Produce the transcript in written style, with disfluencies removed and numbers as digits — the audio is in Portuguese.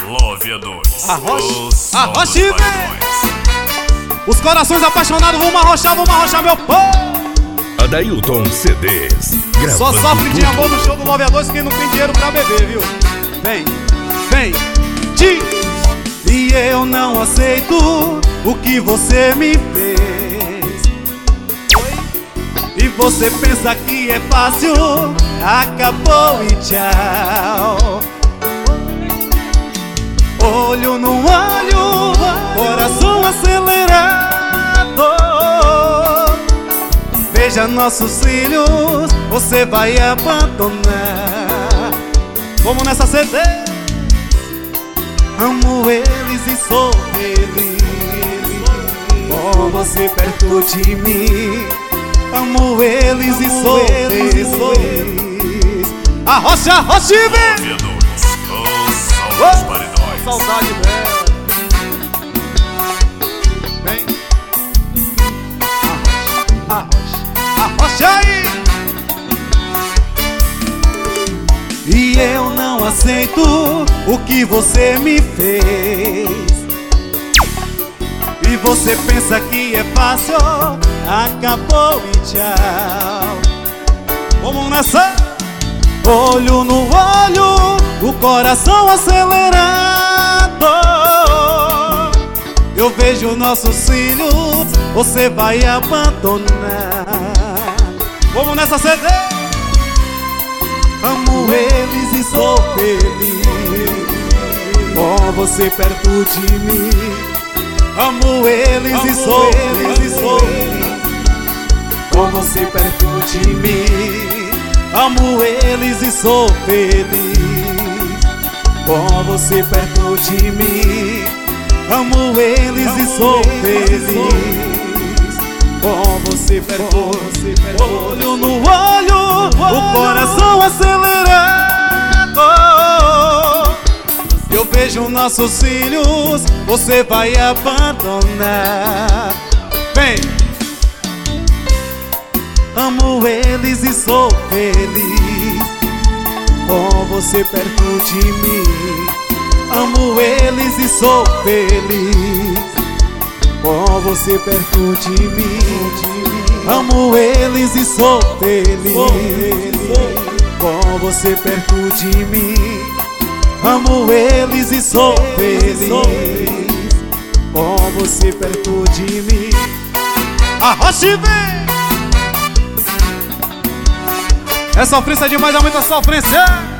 Love é dois. Arrocha e vem! Os corações apaixonados, vamos arrochar meu povo! Adailton CDs. Só sofre de amor no show do Love é dois quem não tem dinheiro pra beber, viu? Vem, E eu não aceito o que você me fez. E você pensa que é fácil, acabou e tchau. Olho no olho, coração acelerado. Veja nossos filhos, você vai abandonar. Vamos nessa CD. Amo eles e sou feliz com você perto de mim. Amo eles e sou feliz. Arrocha e vem! Os paredões. Saudade dela. Vem. Arrocha aí. E eu não aceito o que você me fez. E você pensa que é fácil, acabou e tchau. Vamos nessa. Olho no olho, o coração acelerado. Eu vejo nossos filhos, você vai abandonar. Vamos nessa CD. Amo eles e sou feliz com você perto de mim. Amo eles e sou feliz com você perto de mim. Amo eles e sou feliz com você perto de mim. Amo eles e sou feliz com você perto. Olho no olho, o coração acelerado. Eu vejo nossos filhos, você vai abandonar. Vem! Amo eles e sou feliz com você perto de mim. Amo eles e sou feliz com você perto de mim. Amo eles e sou feliz com você perto de mim. Amo eles e sou feliz com você perto de mim. Arrocha e vem! É sofrência demais, é muita sofrência.